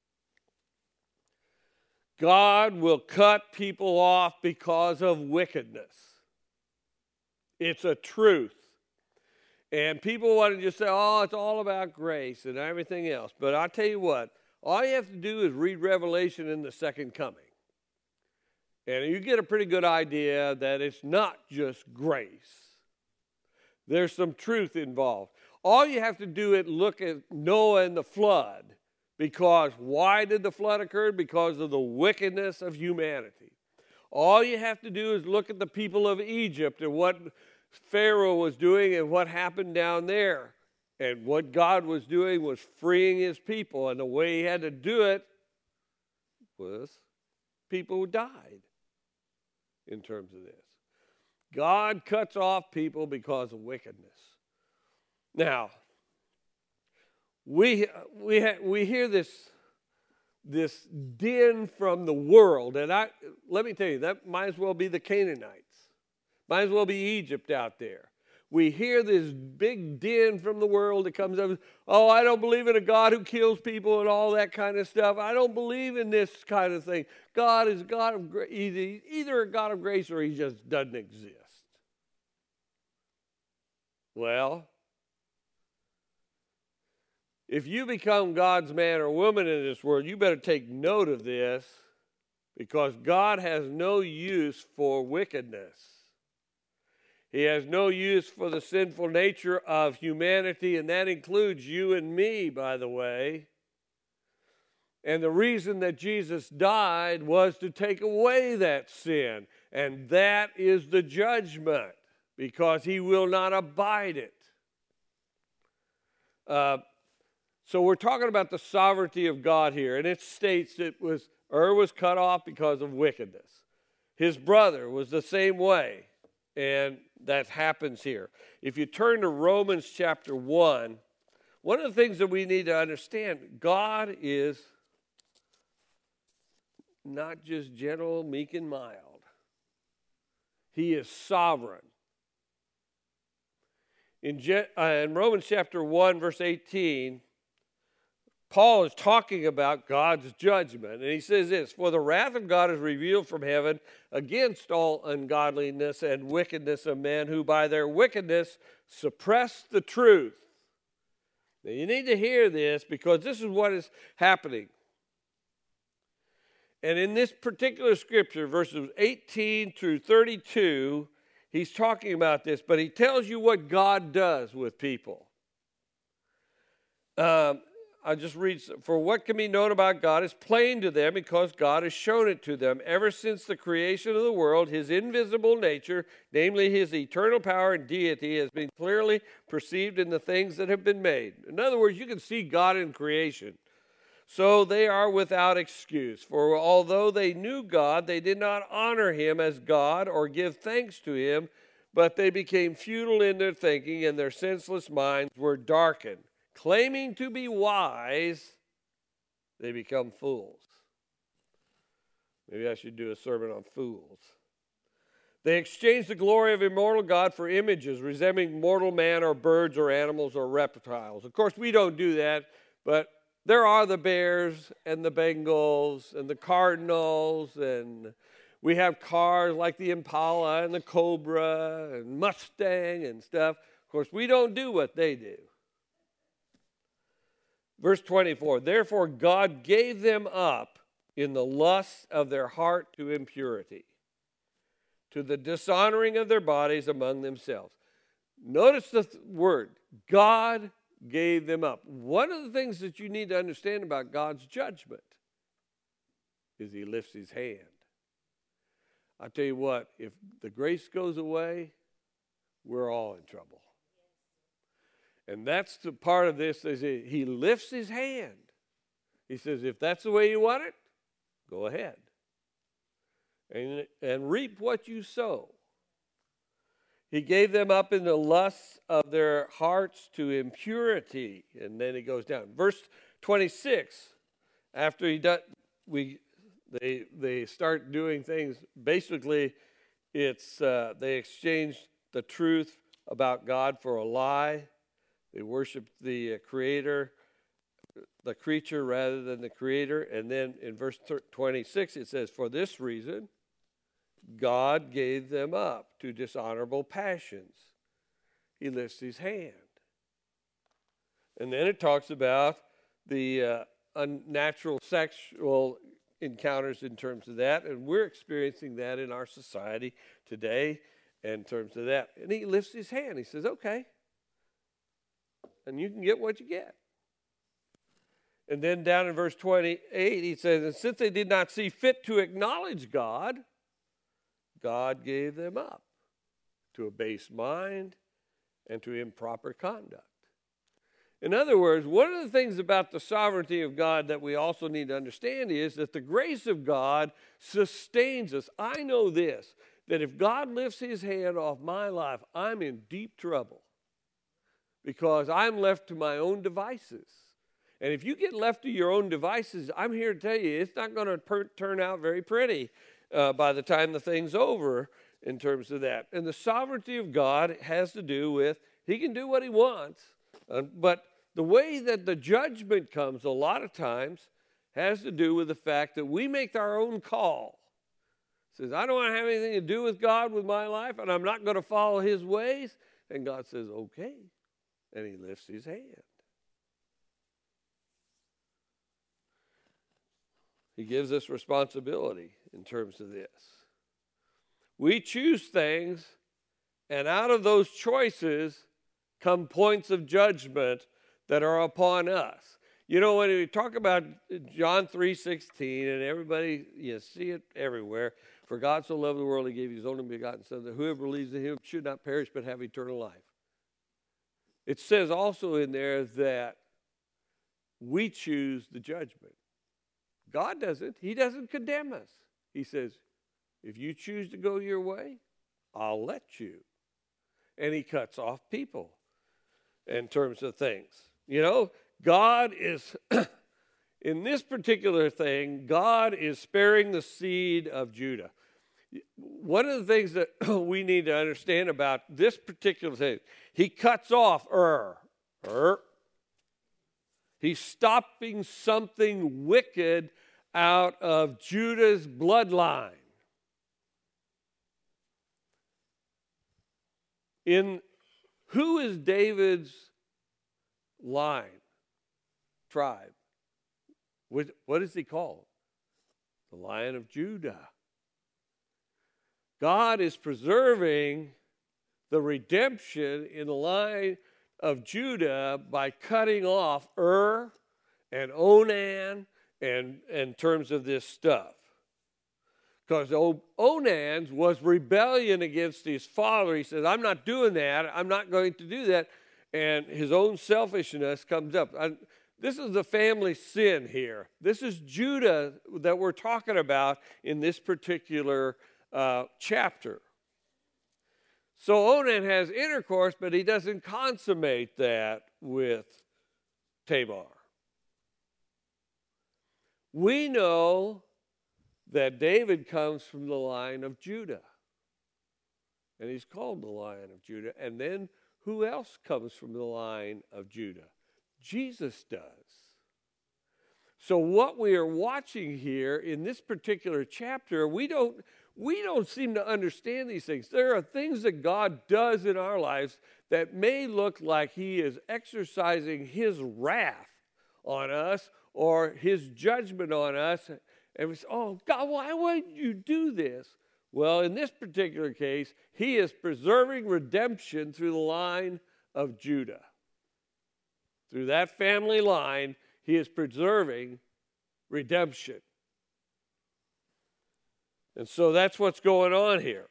[SPEAKER 1] God will cut people off because of wickedness. It's a truth. And people want to just say, oh, it's all about grace and everything else. But I'll tell you what, all you have to do is read Revelation in the second coming. And you get a pretty good idea that it's not just grace. There's some truth involved. All you have to do is look at Noah and the flood. Because why did the flood occur? Because of the wickedness of humanity. All you have to do is look at the people of Egypt and what Pharaoh was doing and what happened down there. And what God was doing was freeing his people, and the way he had to do it was people who died in terms of this. God cuts off people because of wickedness. Now, we we ha, we hear this this din from the world, and I let me tell you, that might as well be the Canaanites, might as well be Egypt out there. We hear this big din from the world that comes up. Oh, I don't believe in a God who kills people and all that kind of stuff. I don't believe in this kind of thing. God is God of grace, either a God of grace or he just doesn't exist. Well, if you become God's man or woman in this world, you better take note of this, because God has no use for wickedness. He has no use for the sinful nature of humanity, and that includes you and me, by the way. And the reason that Jesus died was to take away that sin, and that is the judgment, because he will not abide it. Uh, so we're talking about the sovereignty of God here, and it states that was Ur was cut off because of wickedness. His brother was the same way, and that happens here. If you turn to Romans chapter one, one of the things that we need to understand, God is not just gentle, meek, and mild. He is sovereign. In, Je- uh, in Romans chapter one, verse eighteen, Paul is talking about God's judgment, and he says this: "For the wrath of God is revealed from heaven against all ungodliness and wickedness of men, who by their wickedness suppress the truth." Now you need to hear this, because this is what is happening. And in this particular scripture, verses eighteen through thirty-two, he's talking about this, but he tells you what God does with people. Um, I'll just read. "For what can be known about God is plain to them, because God has shown it to them. Ever since the creation of the world, his invisible nature, namely his eternal power and deity, has been clearly perceived in the things that have been made." In other words, you can see God in creation. "So they are without excuse. For although they knew God, they did not honor him as God or give thanks to him, but they became futile in their thinking, and their senseless minds were darkened. Claiming to be wise, they become fools." Maybe I should do a sermon on fools. "They exchanged the glory of immortal God for images resembling mortal man or birds or animals or reptiles." Of course, we don't do that, but there are the bears and the Bengals and the Cardinals, and we have cars like the Impala and the Cobra and Mustang and stuff. Of course, we don't do what they do. Verse twenty-four, "Therefore God gave them up in the lusts of their heart to impurity, to the dishonoring of their bodies among themselves." Notice the th- word, God gave them up. One of the things that you need to understand about God's judgment is he lifts his hand. I tell you what, if the grace goes away, we're all in trouble. And that's the part of this, is he lifts his hand. He says, if that's the way you want it, go ahead. And, and reap what you sow. He gave them up in the lusts of their hearts to impurity. And then he goes down. Verse twenty-six, after he does, we, they, they start doing things. Basically, it's uh, they exchange the truth about God for a lie. They worship the uh, creator, the creature rather than the creator. And then in verse twenty-six, it says, "For this reason, God gave them up to dishonorable passions." He lifts his hand. And then it talks about the uh, unnatural sexual encounters in terms of that. And we're experiencing that in our society today in terms of that. And he lifts his hand. He says, okay. And you can get what you get. And then down in verse twenty-eight, he says, "And since they did not see fit to acknowledge God, God gave them up to a base mind and to improper conduct." In other words, one of the things about the sovereignty of God that we also need to understand is that the grace of God sustains us. I know this, that if God lifts his hand off my life, I'm in deep trouble because I'm left to my own devices. And if you get left to your own devices, I'm here to tell you, it's not going to per- turn out very pretty uh, by the time the thing's over in terms of that. And the sovereignty of God has to do with, he can do what he wants, uh, but the way that the judgment comes a lot of times has to do with the fact that we make our own call. It says, I don't want to have anything to do with God with my life, and I'm not going to follow his ways. And God says, okay. And he lifts his hand. He gives us responsibility in terms of this. We choose things, and out of those choices come points of judgment that are upon us. You know, when we talk about John three sixteen, and everybody, you see it everywhere, for God so loved the world, he gave his only begotten Son, that whoever believes in him should not perish but have eternal life. It says also in there that we choose the judgment. God doesn't. He doesn't condemn us. He says, if you choose to go your way, I'll let you. And he cuts off people in terms of things. You know, God is, in this particular thing, God is sparing the seed of Judah. One of the things that we need to understand about this particular thing, he cuts off Ur. Ur. He's stopping something wicked out of Judah's bloodline. In who is David's line, tribe? What, what is he called? The Lion of Judah. God is preserving the redemption in the line of Judah by cutting off Ur and Onan and in terms of this stuff. Because Onan's was rebellion against his father. He says, I'm not doing that. I'm not going to do that. And his own selfishness comes up. I, this is the family sin here. This is Judah that we're talking about in this particular uh, chapter. So Onan has intercourse, but he doesn't consummate that with Tamar. We know that David comes from the line of Judah. And he's called the Lion of Judah. And then who else comes from the line of Judah? Jesus does. So what we are watching here in this particular chapter, we don't, we don't seem to understand these things. There are things that God does in our lives that may look like he is exercising his wrath on us or his judgment on us. And we say, oh, God, why would you do this? Well, in this particular case, he is preserving redemption through the line of Judah. Through that family line, he is preserving redemption. And so that's what's going on here.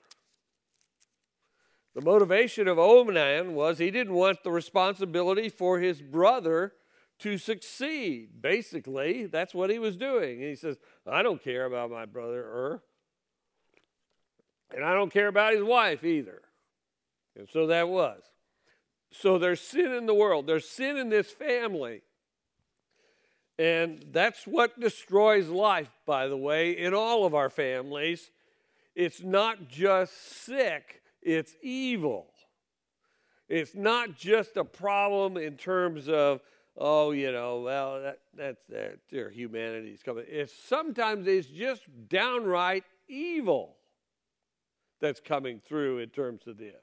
[SPEAKER 1] The motivation of Onan was he didn't want the responsibility for his brother to succeed. Basically, that's what he was doing. And he says, I don't care about my brother Ur. And I don't care about his wife either. And so that was. So there's sin in the world. There's sin in this family. And that's what destroys life, by the way, in all of our families. It's not just sick, it's evil. It's not just a problem in terms of, oh, you know, well, that, that's their, their humanity's coming. It's sometimes it's just downright evil that's coming through in terms of this.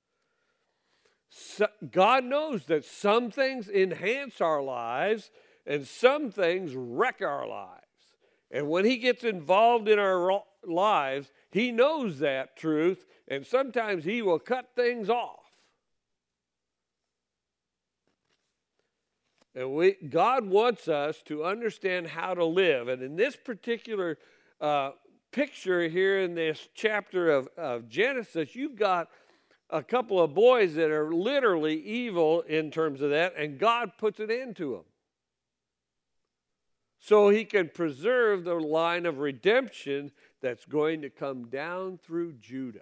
[SPEAKER 1] So, God knows that some things enhance our lives and some things wreck our lives. And when he gets involved in our lives, he knows that truth, and sometimes he will cut things off. And we, God wants us to understand how to live. And in this particular uh, picture here in this chapter of, of Genesis, you've got a couple of boys that are literally evil in terms of that, and God puts an end to them. So he can preserve the line of redemption that's going to come down through Judah.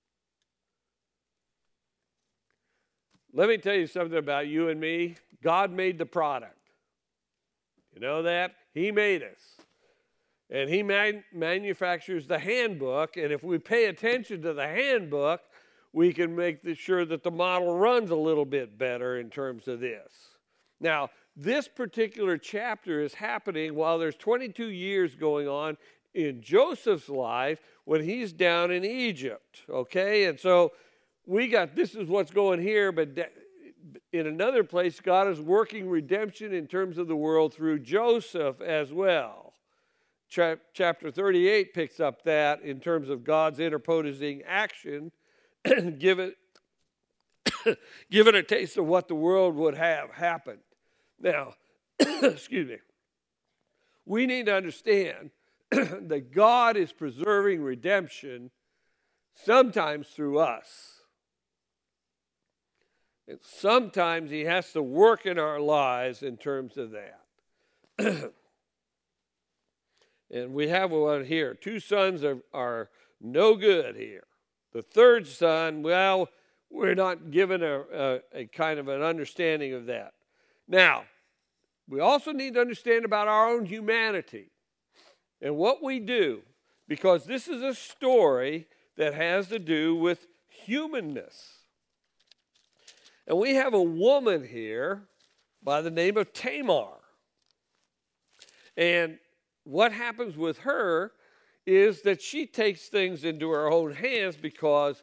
[SPEAKER 1] Let me tell you something about you and me. God made the product. You know that? He made us. And he man- manufactures the handbook, and if we pay attention to the handbook, we can make sure that the model runs a little bit better in terms of this. Now, this particular chapter is happening while there's twenty-two years going on in Joseph's life when he's down in Egypt, okay? And so we got, this is what's going here, but in another place, God is working redemption in terms of the world through Joseph as well. Chapter thirty-eight picks up that in terms of God's interposing action, give it, give it a taste of what the world would have happened. Now, excuse me, we need to understand that God is preserving redemption sometimes through us. And sometimes he has to work in our lives in terms of that. And we have one here. Two sons are, are no good here. The third son, well, we're not given a, a, a kind of an understanding of that. Now, we also need to understand about our own humanity and what we do, because this is a story that has to do with humanness. And we have a woman here by the name of Tamar. And what happens with her is that she takes things into her own hands because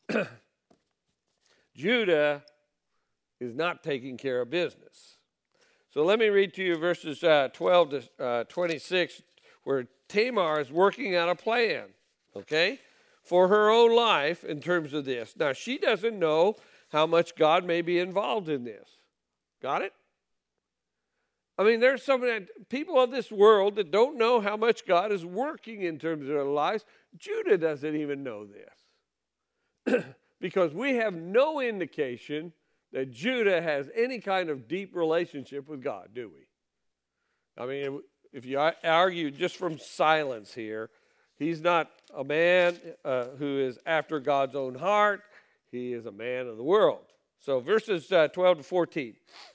[SPEAKER 1] Judah is not taking care of business. So let me read to you verses uh, twelve to uh, twenty-six, where Tamar is working out a plan, okay, for her own life in terms of this. Now, she doesn't know how much God may be involved in this. Got it? I mean, there's some people of this world that don't know how much God is working in terms of their lives. Judah doesn't even know this. Because we have no indication that Judah has any kind of deep relationship with God, do we? I mean, if you argue just from silence here, he's not a man uh, who is after God's own heart. He is a man of the world. So verses uh, twelve to fourteen.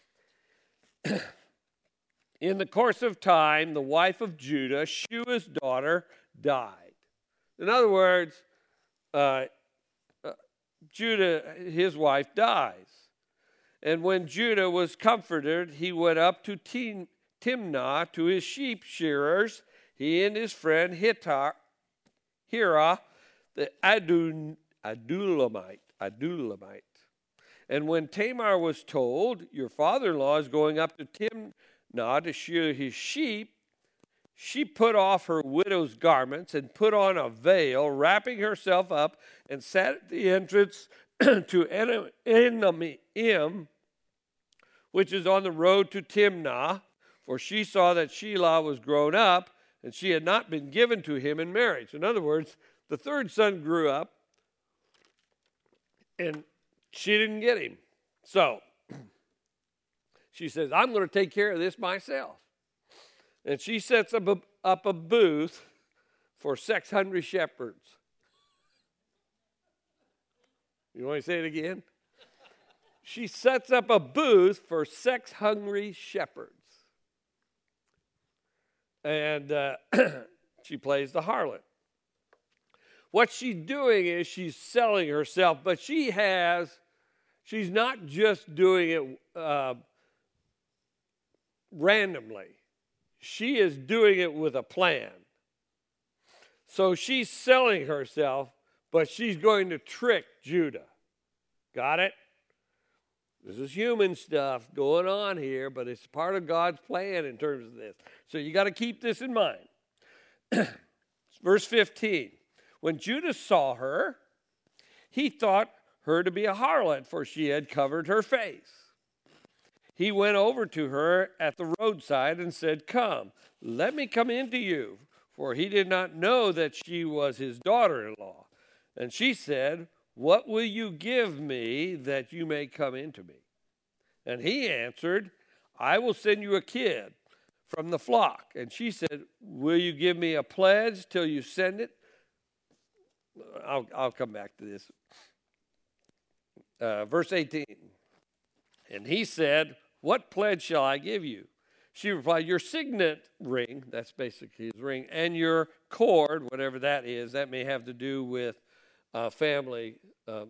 [SPEAKER 1] In the course of time, the wife of Judah, Shua's daughter, died. In other words, uh, uh, Judah, his wife, dies. And when Judah was comforted, he went up to Tim- Timnah to his sheep shearers, he and his friend Hittar, Hira, the Adun, Adulamite, Adulamite. And when Tamar was told, your father-in-law is going up to Timnah to shear his sheep, she put off her widow's garments and put on a veil, wrapping herself up, and sat at the entrance to Enaim, which is on the road to Timnah, for she saw that Shelah was grown up, and she had not been given to him in marriage. In other words, the third son grew up, and she didn't get him. So she says, I'm going to take care of this myself. And she sets up a, up a booth for sex-hungry shepherds. You want to say it again? She sets up a booth for sex-hungry shepherds. And uh, she plays the harlot. What she's doing is she's selling herself, but she has, she's not just doing it uh, randomly. She is doing it with a plan. So she's selling herself, but she's going to trick Judah. Got it? This is human stuff going on here, but it's part of God's plan in terms of this. So you got to keep this in mind. Verse fifteen. When Judah saw her, he thought her to be a harlot, for she had covered her face. He went over to her at the roadside and said, come, let me come in to you, for he did not know that she was his daughter-in-law. And she said, what will you give me that you may come into me? And he answered, I will send you a kid from the flock. And she said, will you give me a pledge till you send it? I'll, I'll come back to this. Uh, verse eighteen. And he said, what pledge shall I give you? She replied, your signet ring, that's basically his ring, and your cord, whatever that is, that may have to do with a family um,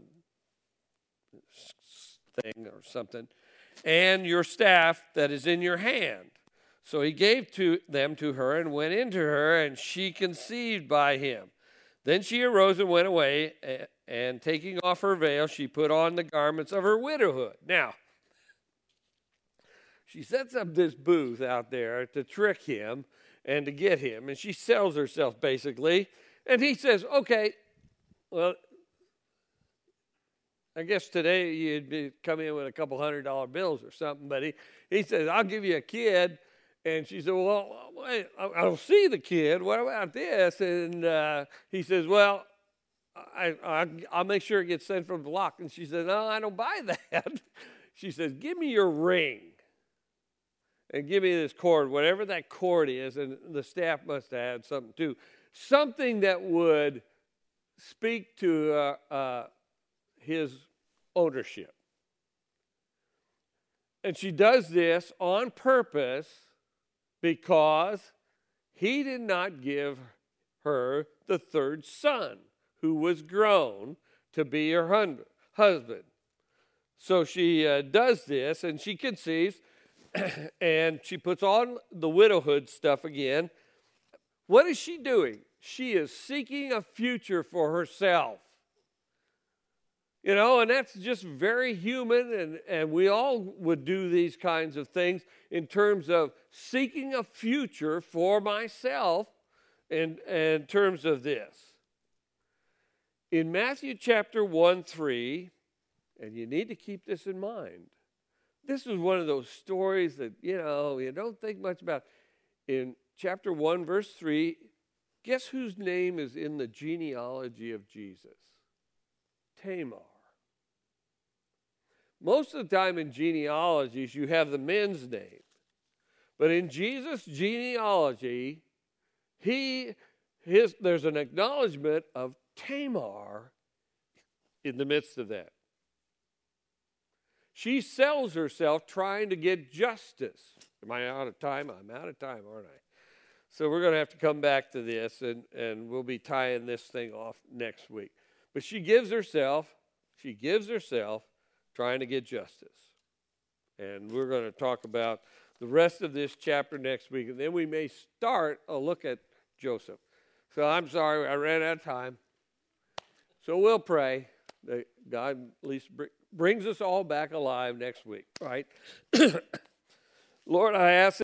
[SPEAKER 1] thing or something, and your staff that is in your hand. So he gave to them to her and went into her, and she conceived by him. Then she arose and went away, and, and taking off her veil, she put on the garments of her widowhood. Now, she sets up this booth out there to trick him and to get him, and she sells herself basically. And he says, okay, well, I guess today you'd be come in with a couple hundred dollar bills or something, but he, he says, I'll give you a kid. And she said, well, wait, I don't see the kid. What about this? And uh, he says, well, I, I, I'll make sure it gets sent from the block. And she said, no, I don't buy that. She says, give me your ring and give me this cord, whatever that cord is. And the staff must have had something too. Something that would speak to uh, uh, his ownership. And she does this on purpose because he did not give her the third son who was grown to be her husband. So she uh, does this and she conceives and she puts on the widowhood stuff again. What is she doing? She is seeking a future for herself. You know, and that's just very human, and, and we all would do these kinds of things in terms of seeking a future for myself in, in terms of this. In Matthew chapter one, three, and you need to keep this in mind, this is one of those stories that, you know, you don't think much about. In chapter one, verse three, guess whose name is in the genealogy of Jesus? Tamar. Most of the time in genealogies, you have the men's name. But in Jesus' genealogy, he, his, there's an acknowledgement of Tamar in the midst of that. She sells herself trying to get justice. Am I out of time? I'm out of time, aren't I? So we're going to have to come back to this, and, and we'll be tying this thing off next week. But she gives herself, she gives herself, trying to get justice. And we're going to talk about the rest of this chapter next week, and then we may start a look at Joseph. So I'm sorry, I ran out of time. So we'll pray that God at least brings us all back alive next week, right? Lord, I ask